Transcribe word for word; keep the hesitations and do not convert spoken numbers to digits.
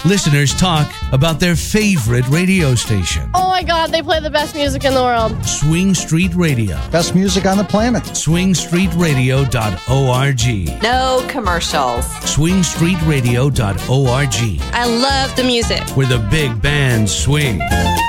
Listeners talk about their favorite radio station. Oh my God, they play the best music in the world. Swing Street Radio. Best music on the planet. swing street radio dot org. No commercials. swing street radio dot org. I love the music. Where the big bands swing.